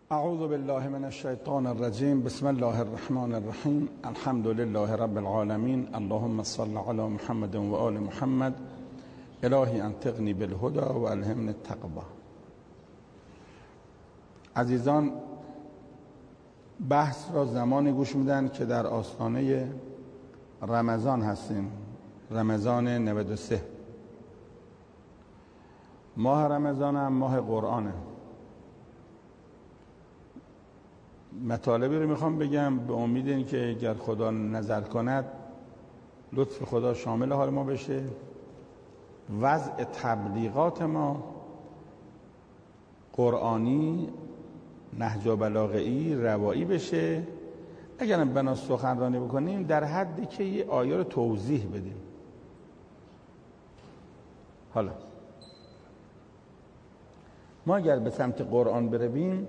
اعوذ بالله من الشیطان الرجیم. بسم الله الرحمن الرحیم. الحمد لله رب العالمین. اللهم صل علی محمد و آل محمد. الهی انطقنی بالهدى و الهمنی التقوی. عزیزان، بحث را زمانی گوش میدن که در آستانه رمضان هستیم. رمضان 93. ماه رمضان هم ماه قرآنه. مطالبی رو میخوام بگم به امید این که اگر خدا نظر کند لطف خدا شامل حال ما بشه، وضع تبلیغات ما قرآنی، نهج و بلاغه‌ای، روایی بشه. اگر بنا سخنرانی بکنیم در حدی که یه آیه رو توضیح بدیم. حالا ما اگر به سمت قرآن برویم،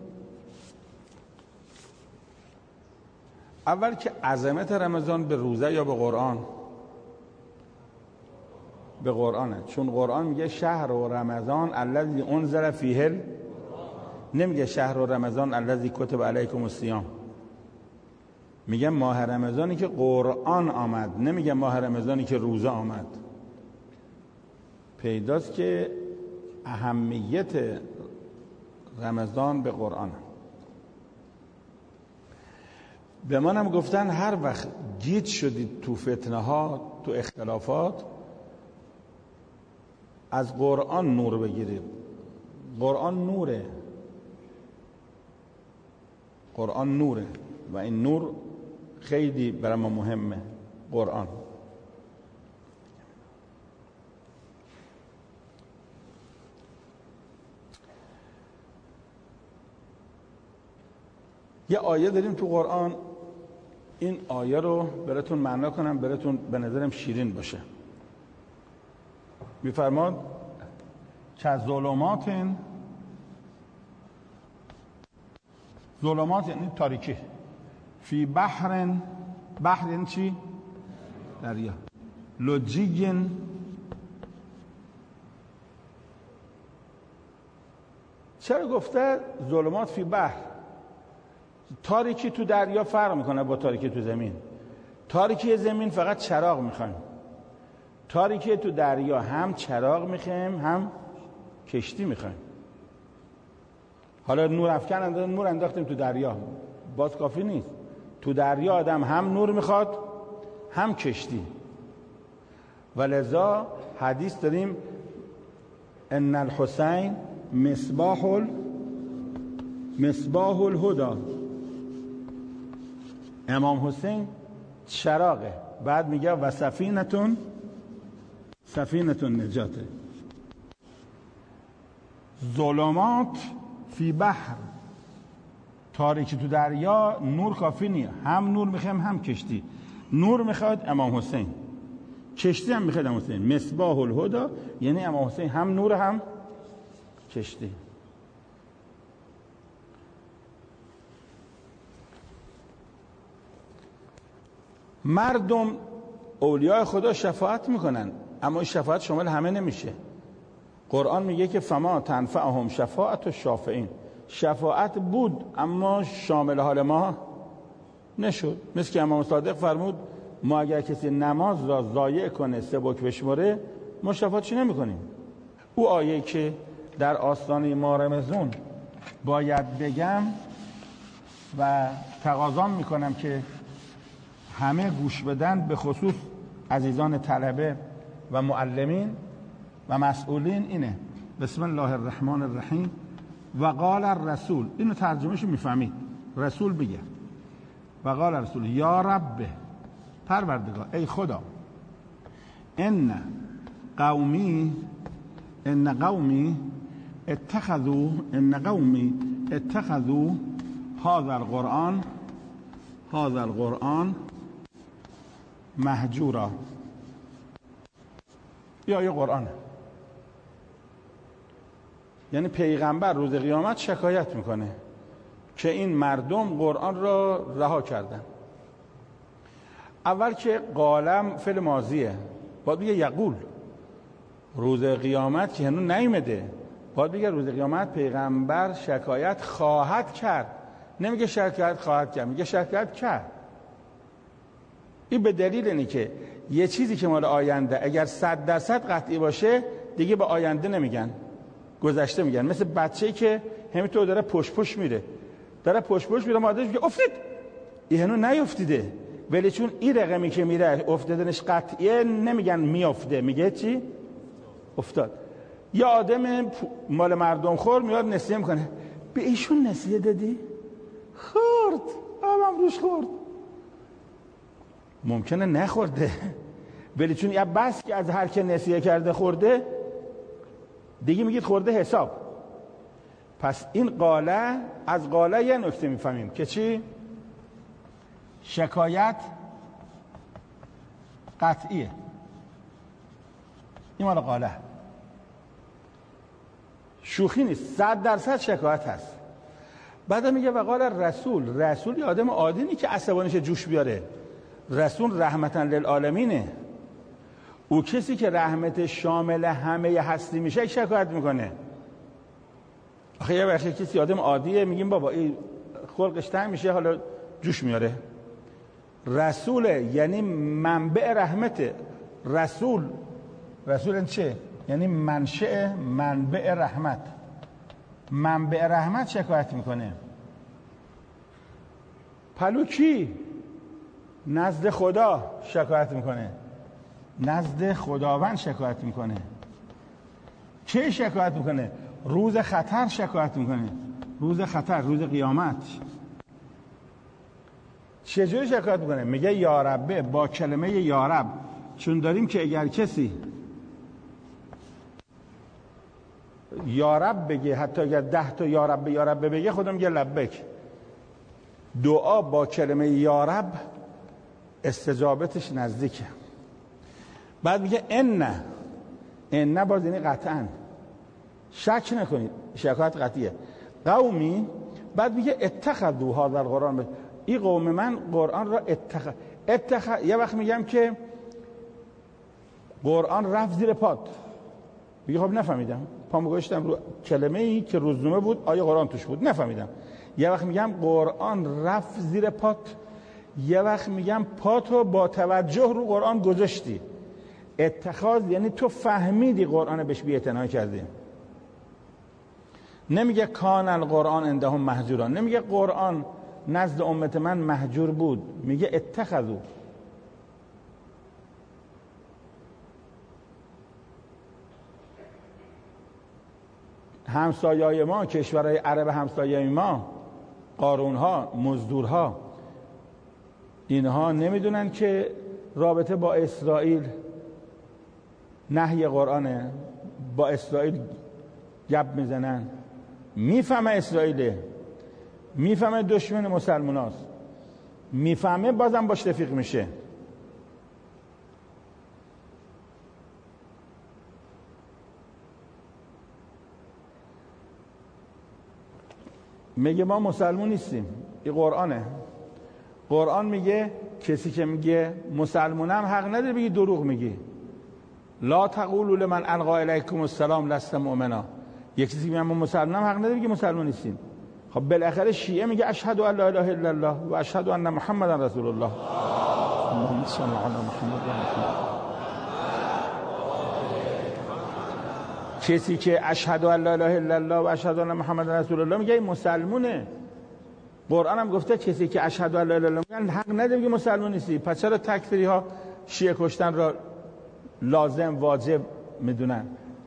اول که عظمت رمضان به روزه یا به قرآن؟ به قرآنه، چون قرآن میگه شهر و رمضان الذی انزل فیه، نمیگه شهر و رمضان الذی کتب علیکم الصیام. میگه ماه رمضانی که قرآن آمد، نمیگه ماه رمضانی که روزه آمد. پیداست که اهمیت رمضان به قرآن. به منم گفتن هر وقت گیج شدید تو فتنه ها، تو اختلافات، از قرآن نور بگیرید. قرآن نوره، قرآن نوره و این نور خیلی برای ما مهمه. قرآن یه آیه داریم تو قرآن، این آیه رو براتون معنا کنم، براتون به نظرم شیرین باشه. میفرماد که ظلمات یعنی تاریکی، فی بحر یعنی چی؟ دریا. لجی، چرا گفته ظلمات فی بحر؟ تاریکی تو دریا فرق میکنه با تاریکی تو زمین. تاریکی زمین فقط چراغ میخوایم، تاریکی تو دریا هم چراغ میخوایم هم کشتی میخوایم. حالا نور افکن نور انداختیم تو دریا، باز کافی نیست. تو دریا آدم هم نور میخواد هم کشتی. ولذا حدیث داریم ان الحسین مصباح الهدى. امام حسین چراغه. بعد میگه و سفینه نجاته. ظلمات فی بحر، تاریکی تو دریا نور کافی نیست، هم نور میخوایم هم کشتی. نور میخواد امام حسین، کشتی هم میخواد امام حسین. مصباح الهدى یعنی امام حسین هم نور هم کشتی. مردم اولیاء خدا شفاعت میکنن، اما شفاعت شامل همه نمیشه. قرآن میگه که فما تنفعهم شفاعت الشافعین. شفاعت بود اما شامل حال ما نشد. مثل که امام صادق فرمود ما اگر کسی نماز را ضایع کنه، سبک بشمره، ما شفاعتش نمیکنیم. او آیه که در آستانه ماه رمضان باید بگم و تقاضا میکنم که همه گوش بدن، به خصوص عزیزان طلبه و معلمین و مسئولین، اینه: بسم الله الرحمن الرحیم و قال الرسول. اینو ترجمهشو میفهمید. رسول بگه و قال الرسول یا رب، پروردگار، ای خدا، ان قومی اتخذوا هذا القرآن مهجورا. یا قرآن یعنی پیغمبر روز قیامت شکایت میکنه که این مردم قرآن را رها کردن. اول که قالم فعل ماضیه، باید بگه یقول. روز قیامت که هنوز نیامده، باید بگه روز قیامت پیغمبر شکایت خواهد کرد، نمیگه شکایت خواهد کرد، میگه شکایت کرد. این به دلیل اینه که یه چیزی که مال آینده اگر 100% قطعی باشه دیگه به آینده نمیگن، گذشته میگن. مثل بچه‌ای که همینطور داره پشت میره، مادرش میگه افتید، این هنوز نیفتیده، ولی چون این رقمی که میره افتادنش قطعیه نمیگن میافته، میگه چی؟ افتاد. یا آدم مال مردم خور میاد نسیه میکنه، به ایشون نسیه دادی؟ خورد، آبم روش خورد. ممکنه نخورده، ولی چون یه بس که از هر که نسیه کرده خورده دیگه میگید خورده حساب. پس این قاله، از قاله یه نکته میفهمیم که چی؟ شکایت قطعیه. این مال قاله، شوخی نیست، 100% شکایت هست. بعد میگه وقال رسول یه آدم عادی نیست که عصبانیش جوش بیاره. رسول رحمتا للعالمینه. او کسی که رحمت شامل همه هستی میشه شکایت میکنه. آخه یه وقتی کسی آدم عادیه میگیم بابا این خلقش تنگ میشه حالا جوش میاره. رسوله یعنی منبع رحمته. رسول این چه؟ یعنی منبع رحمت. منبع رحمت شکایت میکنه. پلو کی؟ نزد خدا شکایت میکنه، نزد خداوند شکایت میکنه. چه شکایت میکنه؟ روز خطر شکایت میکنه. روز خطر، روز قیامت. چجوری شکایت میکنه؟ میگه یا ربه، با کلمه یا رب، چون داریم که اگر کسی یا رب بگه، حتی اگر 10 تا یا رب بگه، خودم میگه لبک. دعا با کلمه یا رب استجابتش نزدیکه. بعد میگه ان باز یعنی قطعا، شک نکنید، شکایت قطعیه. قومی، بعد میگه اتخذوا هذا القرآن، این قوم من قرآن را یه وقت میگم که قرآن رفت زیر پات، میگه خب نفهمیدم، پامو گذاشتم رو کلمه ای که روزنامه بود، آیه قرآن توش بود، نفهمیدم. یه وقت میگم قرآن رفت زیر پات، یه وقت میگم پاتو با توجه رو قرآن گذاشتی. اتخاذ یعنی تو فهمیدی قرآن بهش بی‌اعتنایی کردی. نمیگه کان القرآن عندهم مهجورا، نمیگه قرآن نزد امت من مهجور بود، میگه اتخذوا. همسایه‌های ما، کشورهای عرب همسایه ما، قارونها، مزدورها، اینها نمیدونن که رابطه با اسرائیل نهی قرآنه، با اسرائیل گپ میزنن. میفهمه اسرائیله، میفهمه دشمن مسلمان هاست، میفهمه بازم باش رفیق میشه. میگه ما مسلمون نیستیم، این قرآنه. قرآن میگه کسی که میگه مسلمونم حق نداره بگی دروغ میگی. لا تقولوا لمن القا الیکم السلام لست مؤمنا. یک کسی میگه ما مسلمونم حق نداره بگی مسلمون نیستیم. خب بالاخره شیعه میگه اشهد ان لا اله الا الله و اشهد ان محمدا رسول الله. اللهم صل علی محمد و محمد. کسی که اشهد ان لا اله الا الله و اشهد ان محمد رسول الله میگه مسلمونه. قرآن هم گفته کسی که اشهد ان لا اله الا الله حق نداره که مسلمان نیستی. پس چرا تکفیری ها شیعه کشتن را لازم واجب میدونن؟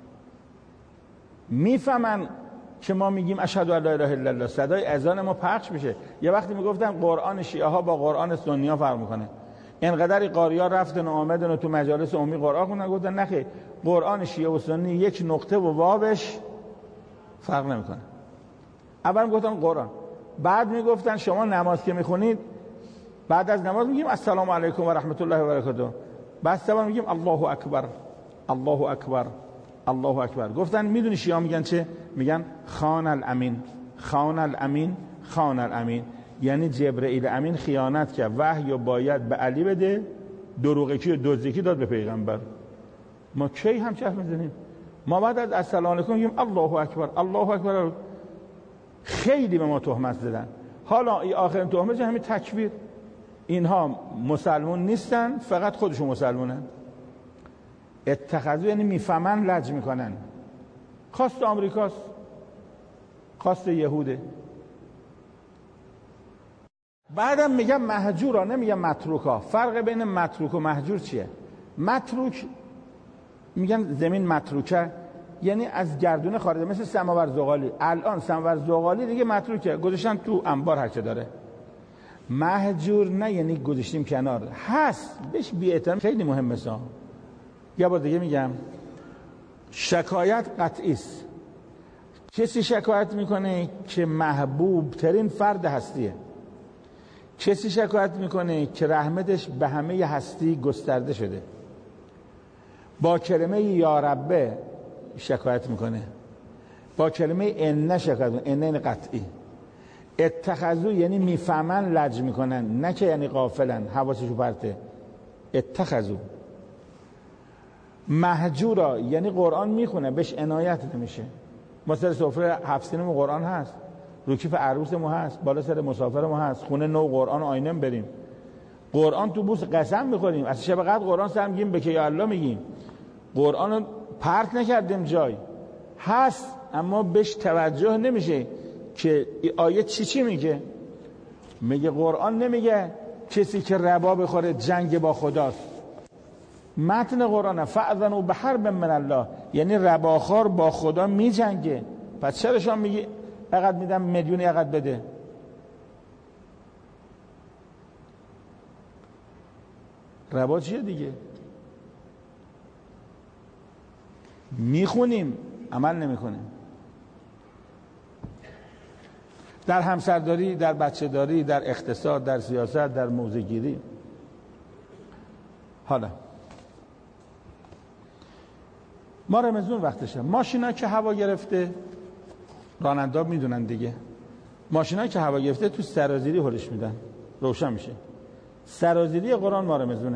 میفهمن که ما میگیم اشهد ان لا اله الا الله، صدای اذان ما پخش میشه. یه وقتی میگفتن قرآن شیعه ها با قرآن سنی ها فرق میکنه، اینقدر قاریا رفتن و آمدن و تو مجالس عمومی قرآن خوندن، گفتن نخیر، قرآن شیعه و سنی یک نقطه و واوش فرق نمیکنه. اول گفتن قرآن، بعد میگفتن شما نماز که میخونید بعد از نماز میگیم السلام علیکم و رحمت الله و برکاته، بعد سبا میگیم الله اکبر الله اکبر الله اکبر. گفتن میدونی شیعه میگن چه؟ میگن خان الامین خان الامین خان الامین، یعنی جبرئیل امین خیانت کرد، وحی و باید به علی بده، دروغی و دزدی داد به پیغمبر. ما کی هم چه میزنیم؟ ما بعد از السلام علیکم میگیم الله اکبر الله اکبر. خیلی به ما تهمت زدن. حالا این آخرین تهمت همین تکبیر. اینها مسلمون نیستن، فقط خودشون مسلمونن. اتخذو یعنی میفهمن، لج میکنن. خواست آمریکاست، خواست یهوده. بعدم میگم مهجورا، نمیگم متروکا. فرق بین متروک و مهجور چیه؟ متروک میگن زمین متروکه، یعنی از گردونه خارجه، مثل سماور زغالی. الان سماور زغالی دیگه متروکه، گذاشتن تو انبار هر چه داره. مهجور نه، یعنی گذاشتیم کنار، هست بهش بی‌احترامی. خیلی مهمه. یه بار دیگه میگم، شکایت قطعی است. کسی شکایت میکنه که محبوب ترین فرد هستیه. کسی شکایت میکنه که رحمتش به همه هستی گسترده شده. با کلمه یا ربه شکایت میکنه، با کلمه ان شکایت میکنه. ان قطعی. اتخذو یعنی میفهمن، لج میکنن، نه که یعنی غافلن حواسشو پرته. اتخذو. مهجورا یعنی قرآن میخونه، بهش عنایت نمیشه. ما سر سفره 7 سینمون قرآن هست، رو کیف عروس ما هست، بالا سر مسافر ما هست، خونه نو قرآن و آینه بریم، قرآن تو بوس قسم میخوریم، از شب قدر قرآن سر میگیم به که یا الله میگیم. قرآن رو پرت نکردیم، جای هست اما بهش توجه نمیشه که آیه چی میگه. میگه قرآن نمیگه کسی که ربا بخوره جنگ با خداست. متن قرآن فاذنوا بحرب من الله، یعنی رباخوار با خدا می جنگه. پس چرا شما میگی اقد میدم میلیونی اقد بده؟ ربا چیه دیگه؟ میخونیم عمل نمیکنیم. در همسرداری، در بچه‌داری، در اقتصاد، در سیاست، در موضع‌گیری. حالا ما رمضون وقتشه. ماشینا که هوا گرفته، راننده میدونن دیگه، ماشینا که هوا گرفته تو سرازیری هلش میدن، روشن میشه. سرازیری قرآن ما رمضونه.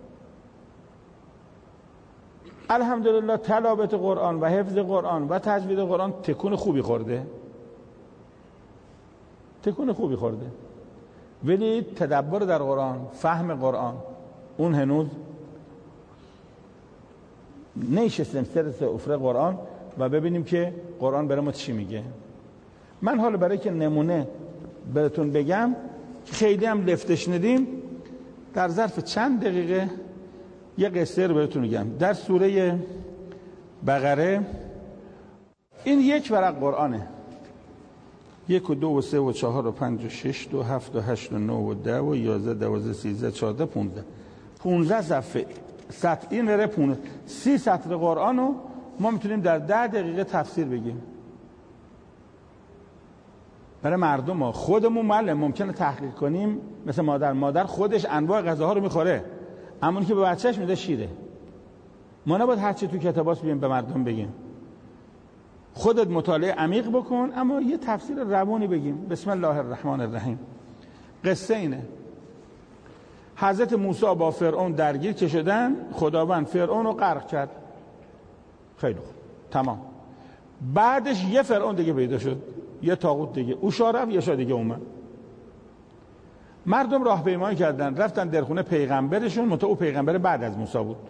الحمدلله تلاوت قرآن و حفظ قرآن و تجوید قرآن تکون خوبی خورده، تکون خوبی خورده، ولی تدبر در قرآن، فهم قرآن، اون هنوز نشستیم سر سفره قرآن و ببینیم که قرآن برای ما چی میگه. من حالا برای که نمونه براتون بگم، خیلی هم لفتش ندیم، در ظرف چند دقیقه یه قصه رو براتون میگم. در سوره بقره، این یک ورق قرآنه، 1 و 2 و 3 و 4 و 5 و 6 و 7 و 8 و 9 و 10 و 11 12 13 14 15 صفحه. سطر این بره 30 سطر قرآن رو ما میتونیم در 10 دقیقه تفسیر بگیم برای مردم. ما خودمون معلم ممکنه تحقیق کنیم، مثل مادر خودش انواع غذاها رو میخوره، اما اون که به بچهش میده شیره. ما نباید هر چی تو کتاباست بگیم به مردم بگیم. خودت مطالعه عمیق بکن، اما یه تفسیر روانی بگیم. بسم الله الرحمن الرحیم. قصه اینه: حضرت موسی با فرعون درگیر که شدن، خداوند فرعون رو غرق کرد. خیلی خوب، تمام. بعدش یه فرعون دیگه پیدا شد، یه طاغوت دیگه، او شاه رفت، یه شاه دیگه اومد. مردم راهپیمایی کردن، رفتن در خونه پیغمبرشون، منتها او پیغمبر بعد از موسی بود.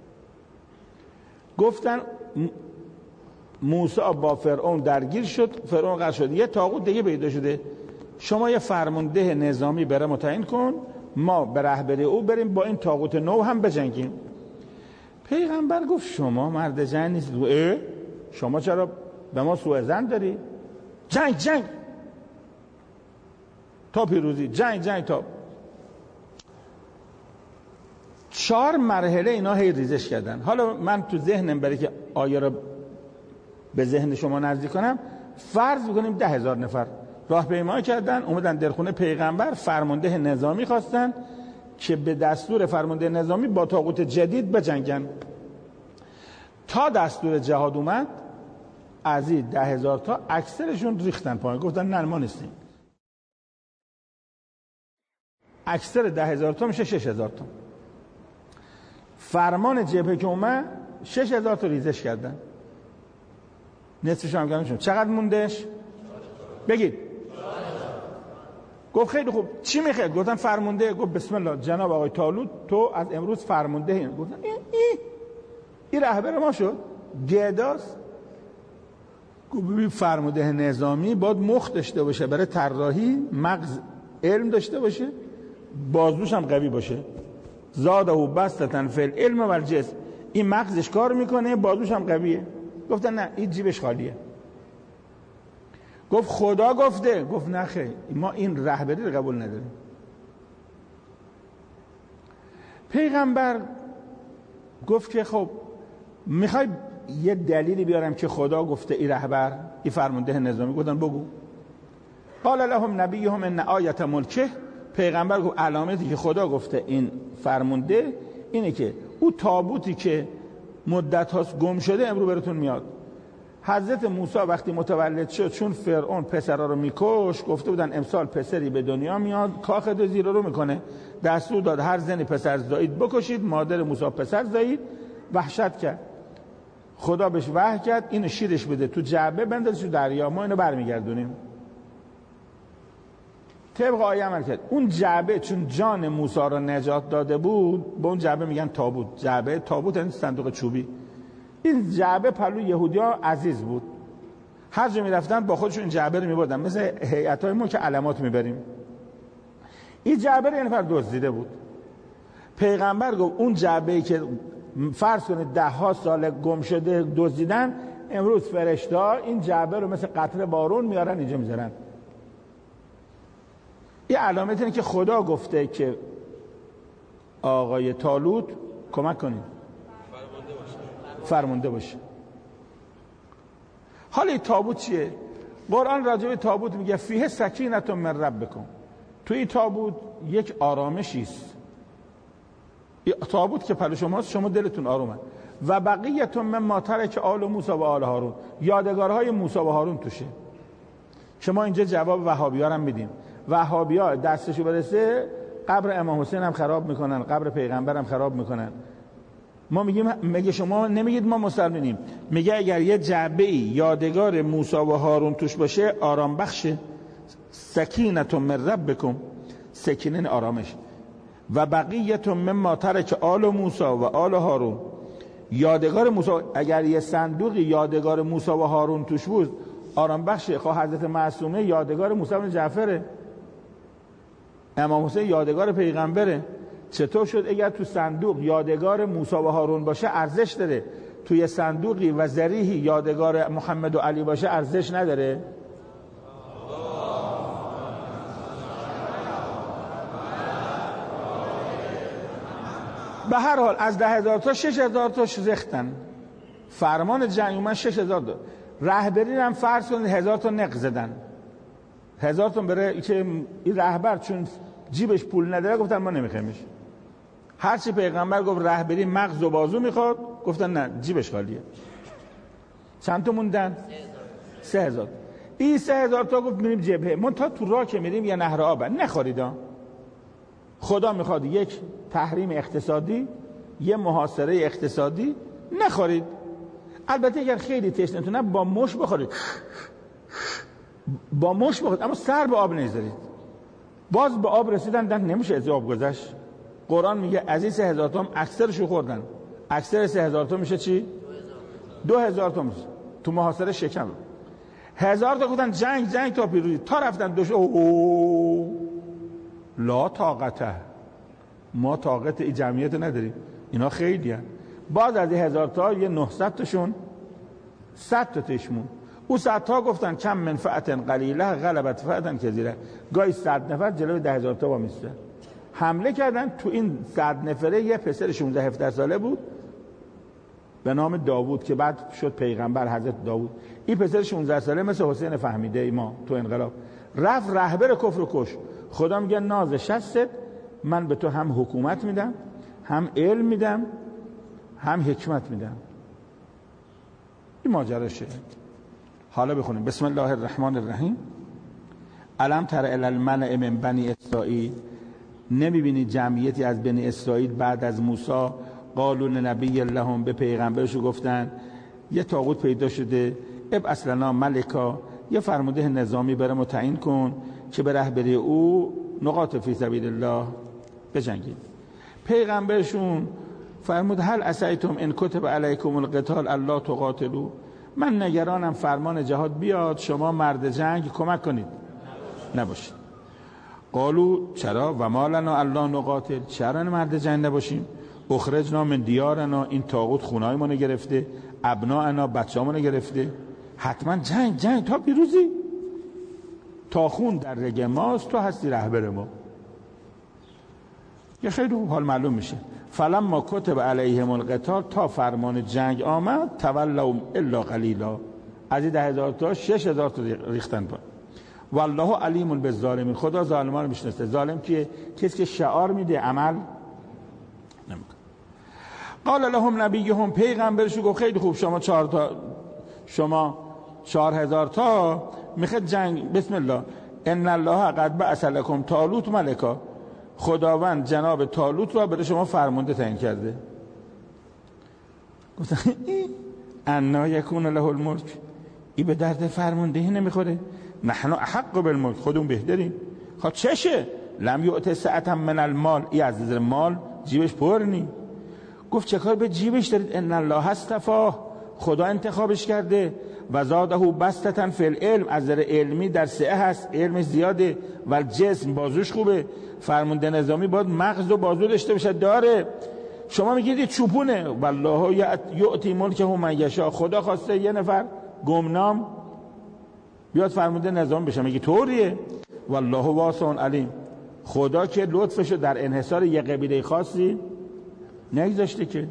گفتن موسی با فرعون درگیر شد، فرعون غرق شد، یه طاغوت دیگه پیدا شده، شما یه فرمانده نظامی بره متعیین کن، ما به رهبری او بریم با این طاغوت نو هم بجنگیم. پیغمبر گفت شما مرد جنگ نیستید. شما چرا به ما سوء ظن داری؟ جنگ تا پیروزی، جنگ تا 4 مرحله اینا هی ریزش کردن. حالا من تو ذهنم برای که آیه رو به ذهن شما نزدیک کنم، فرض بکنیم 10,000 نفر راهپیمایی کردن، اومدن در خونه پیغمبر، فرمانده نظامی خواستن که به دستور فرمانده نظامی با طاغوت جدید بجنگن. تا دستور جهاد اومد، از این 10,000 تا اکثرشون ریختن پایین، گفتن نه ما نیستیم. اکثر 10,000 تا میشه 6,000 تا. فرمان جبهه که اومد 6,000 تا ریزش کردن. نصفش هم کم شد. چقدر موندش؟ بگید. گفت خیلی خوب، چی میخواد؟ گفتن فرمانده. گفت بسم الله جناب آقای طالوت، تو از امروز فرمانده این. گفتن این رهبر ما شد، گداست. گفت ببین فرمانده نظامی باید مخ داشته باشه برای طراحی، مغز علم داشته باشه، بازوش هم قوی باشه. زاده بسطة فی العلم و الجسم. این مغزش کار میکنه، بازوش هم قویه. گفتن نه، این جیبش خالیه. گفت خدا گفته. گفت نه خیر، ما این رهبری رو قبول نداریم. پیغمبر گفت که خب میخوای یه دلیلی بیارم که خدا گفته این رهبر، این فرمانده نظامی؟ گفتن بگو. قال لهم نبیهم ان آیت ملکه. پیغمبر گفت علامتی که خدا گفته این فرمانده اینه که او تابوتی که مدت هاست گم شده امروز براتون میاد. حضرت موسی وقتی متولد شد، چون فرعون پسرا رو میکش، گفته بودن امسال پسری به دنیا میاد، کاخ دو زیرو رو میکنه. دستور داد هر زنی پسر زایید بکشید. مادر موسی پسر زایید، وحشت کرد. خدا بهش وحی کرد اینو شیرش بده تو جعبه، بندازش تو دریا، ما اینو برمیگردونیم. طبق آیه عمل کرد. اون جعبه چون جان موسی رو نجات داده بود، به اون جعبه میگن تابوت. جعبه تابوت این صندوق چوبی. این جعبه پلو یهودی‌ها عزیز بود، هر جا میرفتن با خودشون این جعبه رو میبردن، مثل هیئت‌های ما که علامات میبریم. این جعبه رو یه نفر دزدیده بود. پیغمبر گفت اون جعبه‌ای که فرض کنید 10 سال گم شده دزدیدن، امروز فرشته‌ها این جعبه رو مثل قطره بارون میارن اینجا میذارن. این علامت اینه که خدا گفته که آقای طالوت کمک کنید، فرمانده باشه. حالا این تابوت چیه؟ قرآن راجع به تابوت میگه فیه سکینة من ربکم. تو این تابوت یک آرامشی است. تابوت که پلو شماست، شما دلتون آرومه. و بقیه مما ترک آل موسی و آل هارون. یادگارهای موسی و هارون توشه. که ما اینجا جواب وهابی‌ها هم میدیم. وهابی‌ها دستشو برسه قبر امام حسین هم خراب میکنن، قبر پیغمبر هم خراب میکنن. ما میگیم، میگه شما نمیگید ما مسلمانیم، میگه اگر یه جعبه‌ای یادگار موسی و هارون توش باشه آرام بخشه. سکینة من ربکم، سکینه آرامش. و بقیه مما ترک آل موسی و آل هارون. یادگار موسی، اگر یه صندوقی یادگار موسی و هارون توش بود آرام بخشه. خواه حضرت معصومه یادگار موسی بن جعفره، امام حسین یادگار پیغمبره. چطور شد اگر تو صندوق یادگار موسی و هارون باشه ارزش داره، توی صندوقی و ذریحی یادگار محمد و علی باشه ارزش نداره؟ به هر حال از 10,000 تا 6,000 تاش ریختن. فرمان جنگ اومد 6,000 تا. رهبری هم فرض کنید 1,000 تا نق زدن. 1,000 تا بره که این رهبر چون جیبش پول نداره گفتن ما نمیخوایمش. هرچی پیغمبر گفت رهبری مغز و بازو میخواد، گفتن نه جیبش خالیه. چند تا موندن؟ 3,000. این 3,000 تا گفت میریم جبهه. من تا تو راه که میریم یه نهر آب نخوریدا. خدا میخواد یک تحریم اقتصادی، یه محاصره اقتصادی نخورید. البته اگر خیلی تشنتونه با مش بخورید، با مش بخورید، اما سر به آب نذارید. باز به آب رسیدن نمیشه از آب گذشت. قرآن میگه از این 3,000 تا اکثرشو خوردن. اکثر 3,000 تا میشه چی؟ 2,000 تا میشه تو محاصره شکم. 1,000 تا گفتن جنگ تا پیروزی. تا رفتن دوش لا طاقته، ما طاقت این جمعیت نداریم، اینا خیلی هست. باز از 1,000 تا یه 900 تاشون 100 تا تشمون. او 100 تا گفتن کم من فئة قلیله غلبت فئة کثیره. گاهی 100 نفر جلوی 10,000 تا وامیسته. حمله کردن. تو این 100 نفره یه پسر 16-17 ساله بود به نام داوود که بعد شد پیغمبر، حضرت داوود. این پسر 16 ساله مثل حسین فهمیده ما تو انقلاب رفت رهبر کفر کش. خدا میگه ناز شست، من به تو هم حکومت میدم، هم علم میدم، هم حکمت میدم. این ماجراشه. حالا بخونیم بسم الله الرحمن الرحیم. الم تر الی الملأ من بنی اسرائیل. نمیبینی جمعیتی از بنی اسرائیل بعد از موسی قالوا لنبی لهم، به پیغمبرشو گفتن یه طاغوت پیدا شده ابعث لنا ملکا، یه فرمانده نظامی برام تعیین کن که به رهبری او نقاط فی سبیل الله بجنگید. پیغمبرشون فرمود هل عسیتم ان کتب علیکم القتال الا تقاتلوا، من نگرانم فرمان جهاد بیاد شما مرد جنگ کمک کنید نباشید. قالوا چرا و ما لنا الا نقاتل، چرا مرد جنگ نباشیم؟ اخرجنا من دیارنا، این طاغوت خونه‌های ما رو گرفته، ابناءنا بچه‌هامون رو گرفته، حتما جنگ تا پیروزی، تا خون در رگ ماست تو هستی رهبر ما. یه خیلی خوب حال معلوم میشه. فلما کتب علیهم القتال، تا فرمان جنگ آمد، تولوا الا قلیلا، از این 10,000 تا 6,000 تا ریختن با. والله علیم بالظالمین، خدا ظالمان رو میشناسه. ظالم کیه؟ کسی که شعار میده عمل نمیکنه. قال لهم نبیهم، پیغمبرشو گفت خیلی خوب شما 4,000 تا میخواد جنگ، بسم الله، ان الله قد بعث لكم طالوت ملکا، خداوند جناب طالوت رو برای شما فرمانده تعیین کرده. گفتن انا یکون له الملک، این به درد فرماندهی نمیخوره، نحن احق بالملک، خودمون بهترین. خب چشه؟ لم یؤت سعة من المال، این از مال جیبش پر نی. گفت چه کار به جیبش دارید؟ ان الله اصطفاه، خدا انتخابش کرده، و زاده بسطة فی العلم، از نظر علمی در سعه هست، علمش زیاده، و جسم بازوش خوبه. فرمانده نظامی باید مغز و بازو داشته باشه، داره. شما میگید چوپونه، والله یؤتی ملکه من یشاء، خدا خواسته یه نفر گمنام بیاد فرمانده نظام بشه، میگه طوریه. والله واسع علیم، خدا که لطفشو در انحصار یه قبیله خاصی نگذاشته که.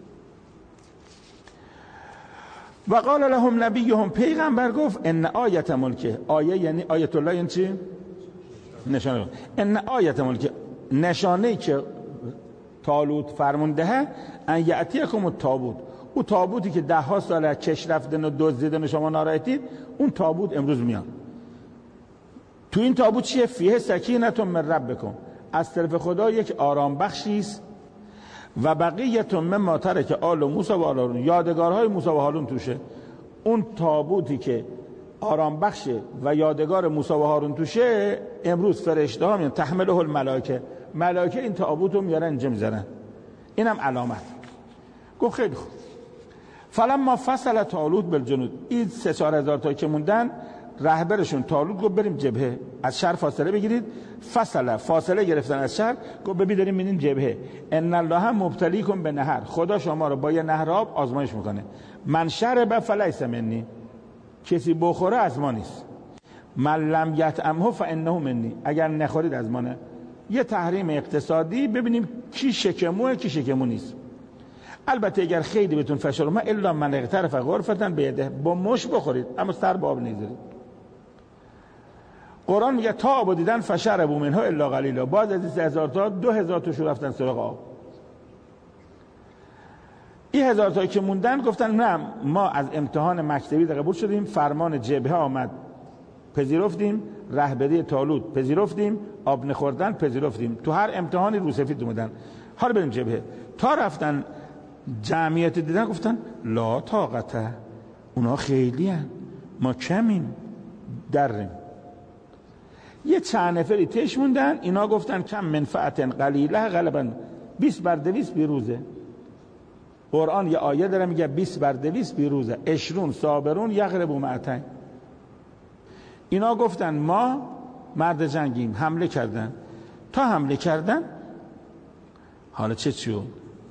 و قال لهم نبیهم، پیغمبر گفت ان آیت ملکه، آیه یعنی آیت الله یعنی چی؟ نشانه. ان آیت ملکه، نشانه که طالوت فرمانده ان یأتیکم التابوت، اون تابوتی که 10 سال کش رفتن و دزدیدن و شما ناراحتید، اون تابوت امروز میاد. تو این تابوت چیه؟ فیه سکینة من ربکم، از طرف خدا یک آرام بخشی است، و بقیه مما ترک آل موسی و آل هارون، یادگارهای موسی و هارون توشه. اون تابوتی که آرام بخشه و یادگار موسی و هارون توشه، امروز فرشته ها میان تحمله الملائکه، ملائکه این تابوت رو میارن اینجا میذارن، اینم علامت. گفت خیلی خوب. فلما فصل طالوت بالجنود، این 3-4 تا که موندن، رهبرشون طالوت گفت بریم جبهه، از شهر فاصله بگیرید. فاصله گرفتن از شهر، گفت ببینیم میریم جبهه. ان الله مبتلیکم به نهر، خدا شما رو با یه نهر آب آزمایش میکنه. من شرب فلیس منی، کسی بخوره از ما نیست. من لم یطعمه فانه منی، اگر نخورید از ما نه. یه تحریم اقتصادی، ببینیم کی شکموه کی شکمو نیست. البته اگر خیلی بهتون فشار اومد، الا من اغترف غرفتن بیده، با مش بخورید اما سر به آب نگذارید. قرآن میگه تا آب دیدن فشربوا منها الا قلیلا، باز از 3,000 تا 2,000 تاشون رفتن سراغ آب. این 1,000 تایی که موندن گفتن نه، ما از امتحان مکتبی قبول شدیم، فرمان جبهه آمد پذیرفتیم، رهبری طالوت پذیرفتیم، آب نخوردن پذیرفتیم، تو هر امتحانی روسفید اومدن، حالا بریم جبهه. تا رفتن جمعیت دیدن گفتن لا طاقته، اونا خیلی هن، ما کمیم، دریم. یه چند نفری تش موندن، اینا گفتن کم منفعت قلیله غالبا 20 بر 200 بیروزه. قرآن یه آیه داره میگه 20 بر 200 بیروزه، 20 صابرون یغلبوا مئتین. اینا گفتن ما مرد جنگیم، حمله کردن. تا حمله کردن حالا چه شد؟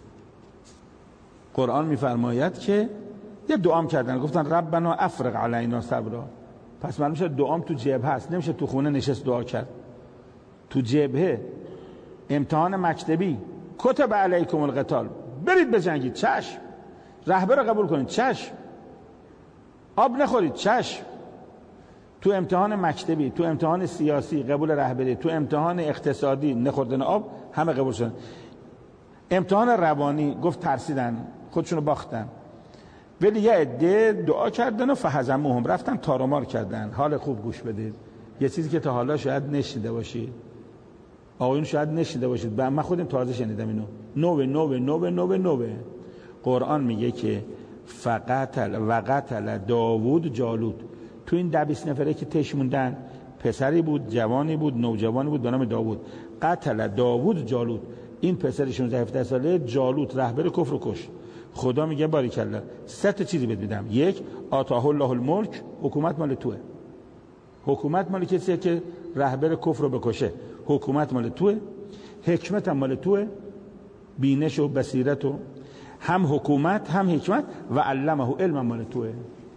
قرآن میفرماید که یه دعام کردن، گفتن ربنا افرغ علینا صبرا. پس معلوم شد دعام تو جبهه هست، نمیشه تو خونه نشست دعا کرد. تو جبهه امتحان مکتبی، کتب علیکم القتال، برید بجنگید، چشم. رهبر رو قبول کنید، چشم. آب نخورید، چشم. تو امتحان مکتبی، تو امتحان سیاسی قبول رهبری، تو امتحان اقتصادی نخوردن آب، همه قبول شدن. امتحان روانی گفت ترسیدن، خودشونو باختن، ولی یه عده دعا کردن و فهزموهم، رفتن تارمار کردن. حال خوب گوش بدید، یه چیزی که تا حالا شاید نشنیده باشید، آقایون شاید نشنیده باشید، من خودم تازه شنیدم اینو. نوه قرآن میگه که قتل داوود جالوت. تو این 20 نفره که تش موندن پسری بود، جوانی بود، نوجوانی بود به نام داوود. قتل داوود جالوت، این پسر 16-17 ساله جالوت رهبر کفر رو کش. خدا میگه باریکلا 3 تا چیزی بهت میدم. 1 آتاه الله الملک، حکومت مال توه. حکومت مال کسیه که رهبر کفر رو بکشه، حکومت مال توه. حکمت هم مال توه، بینش و بصیرت و هم حکومت هم حکمت. و علمه علم مال توه.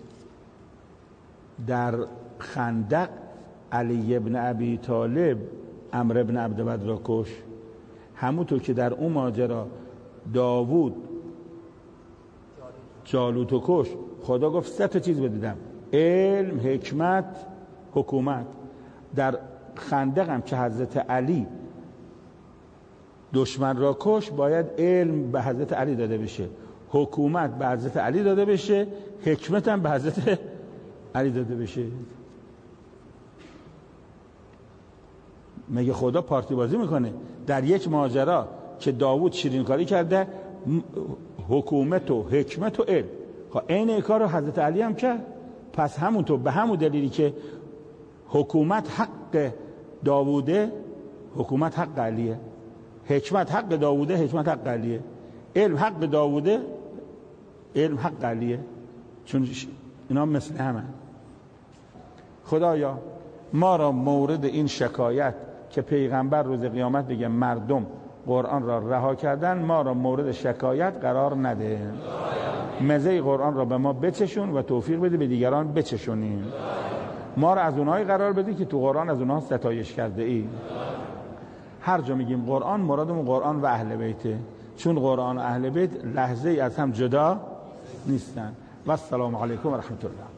در خندق علی ابن ابی طالب عمرو ابن عبدود را کش. همونطور که در اون ماجرا داوود جالوت رو کش، خدا گفت 3 تا چیز بدیدم: علم، حکمت، حکومت. در خندق هم که حضرت علی دشمن را کش، باید علم به حضرت علی داده بشه، حکومت به حضرت علی داده بشه، حکمت هم به حضرت علی داده بشه. مگه خدا پارتی بازی میکنه؟ در یک ماجرا که داوود شیرین کاری کرده، حکومت و حکمت و علم، این کار رو حضرت علی هم کرد. پس همونطور به همون دلیلی که حکومت حق داووده، حکومت حق علیه. حکمت حق داووده، حکمت حق علیه. علم حق داووده، علم حق علیه. چون اینا مثل همه. خدایا ما را مورد این شکایت که پیغمبر روز قیامت بگه مردم قرآن را رها کردن، ما را مورد شکایت قرار نده. مزه قرآن را به ما بچشون و توفیق بده به دیگران بچشونیم. ما را از اونایی قرار بده که تو قرآن از اونها ستایش کرده ای. هر جا میگیم قرآن، مرادمون قرآن و اهل بیته، چون قرآن و اهل بیت لحظه ای از هم جدا نیستن. و السلام علیکم و رحمت الله.